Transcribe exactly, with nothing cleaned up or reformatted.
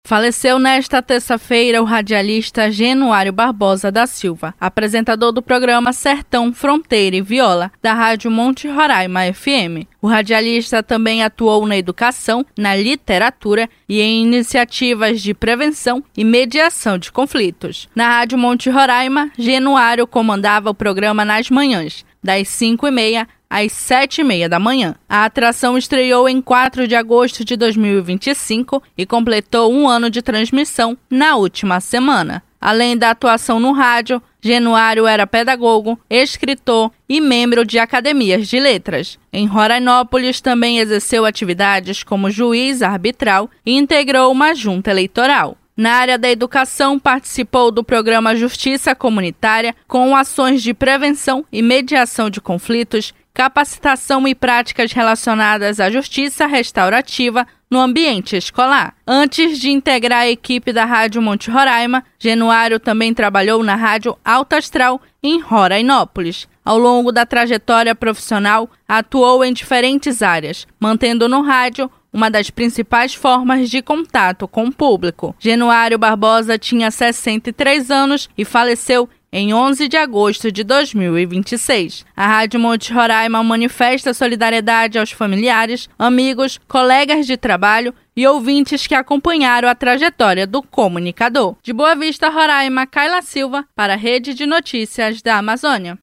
Faleceu nesta terça-feira o radialista Genuário Barbosa da Silva, apresentador do programa Sertão, Fronteira e Viola, da Rádio Monte Roraima F M. O radialista também atuou na educação, na literatura e em iniciativas de prevenção e mediação de conflitos. Na Rádio Monte Roraima, Genuário comandava o programa nas manhãs, das cinco e meia às sete e meia da manhã. A atração estreou em quatro de agosto de dois mil e vinte e cinco e completou um ano de transmissão na última semana. Além da atuação no rádio, Genuário era pedagogo, escritor e membro de academias de letras. Em Rorainópolis também exerceu atividades como juiz arbitral e integrou uma junta eleitoral. Na área da educação, participou do programa Justiça Comunitária com ações de prevenção e mediação de conflitos, capacitação e práticas relacionadas à justiça restaurativa no ambiente escolar. Antes de integrar a equipe da Rádio Monte Roraima, Genuário também trabalhou na Rádio Alto Astral em Rorainópolis. Ao longo da trajetória profissional, atuou em diferentes áreas, mantendo no rádio uma das principais formas de contato com o público. Genuário Barbosa tinha sessenta e três anos e faleceu em onze de agosto de dois mil e vinte e seis. A Rádio Monte Roraima manifesta solidariedade aos familiares, amigos, colegas de trabalho e ouvintes que acompanharam a trajetória do comunicador. De Boa Vista, Roraima, Kaila Silva, para a Rede de Notícias da Amazônia.